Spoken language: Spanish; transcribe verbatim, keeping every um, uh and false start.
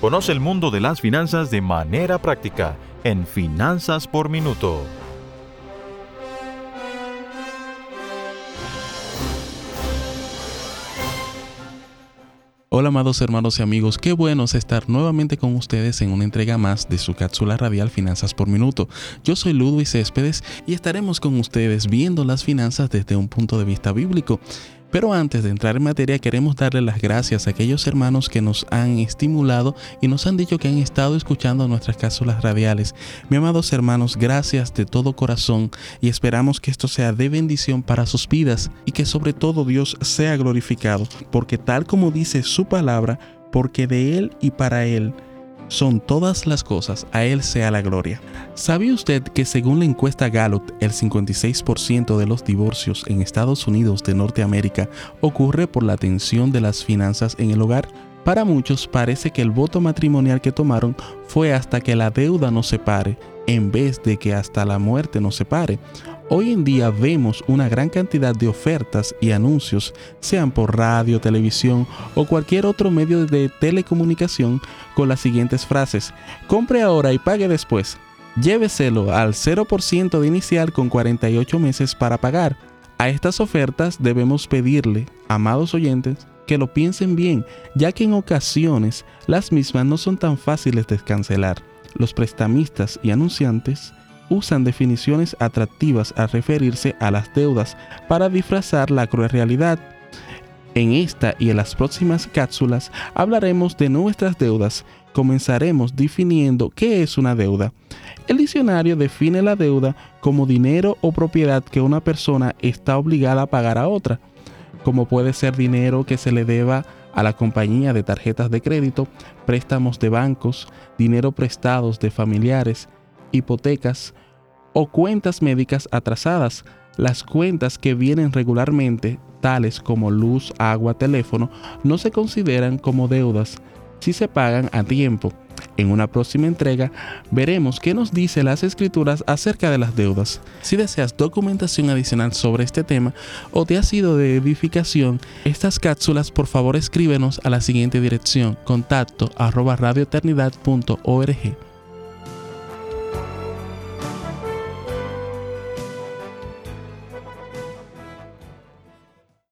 Conoce el mundo de las finanzas de manera práctica en Finanzas por Minuto. Hola amados hermanos y amigos, qué bueno es estar nuevamente con ustedes en una entrega más de su cápsula radial Finanzas por Minuto. Yo soy Ludwig Céspedes y estaremos con ustedes viendo las finanzas desde un punto de vista bíblico. Pero antes de entrar en materia, queremos darle las gracias a aquellos hermanos que nos han estimulado y nos han dicho que han estado escuchando nuestras cápsulas radiales. Mis amados hermanos, gracias de todo corazón y esperamos que esto sea de bendición para sus vidas y que sobre todo Dios sea glorificado, porque tal como dice su palabra, porque de Él y para Él son todas las cosas, a Él sea la gloria. ¿Sabía usted que según la encuesta Gallup, el cincuenta y seis por ciento de los divorcios en Estados Unidos de Norteamérica ocurre por la tensión de las finanzas en el hogar? Para muchos parece que el voto matrimonial que tomaron fue hasta que la deuda nos separe, en vez de que hasta la muerte nos separe. Hoy en día vemos una gran cantidad de ofertas y anuncios, sean por radio, televisión o cualquier otro medio de telecomunicación, con las siguientes frases: compre ahora y pague después. Lléveselo al cero por ciento de inicial con cuarenta y ocho meses para pagar. A estas ofertas debemos pedirle, amados oyentes, que lo piensen bien, ya que en ocasiones las mismas no son tan fáciles de cancelar. Los prestamistas y anunciantes usan definiciones atractivas al referirse a las deudas para disfrazar la cruel realidad. En esta y en las próximas cápsulas hablaremos de nuestras deudas. Comenzaremos definiendo qué es una deuda. El diccionario define la deuda como dinero o propiedad que una persona está obligada a pagar a otra, como puede ser dinero que se le deba a la compañía de tarjetas de crédito, préstamos de bancos, dinero prestados de familiares, hipotecas o cuentas médicas atrasadas. Las cuentas que vienen regularmente, tales como luz, agua, teléfono, no se consideran como deudas si se pagan a tiempo. En una próxima entrega veremos qué nos dice las Escrituras acerca de las deudas. Si deseas documentación adicional sobre este tema o te ha sido de edificación estas cápsulas, por favor escríbenos a la siguiente dirección: contacto arroba radioeternidad punto org.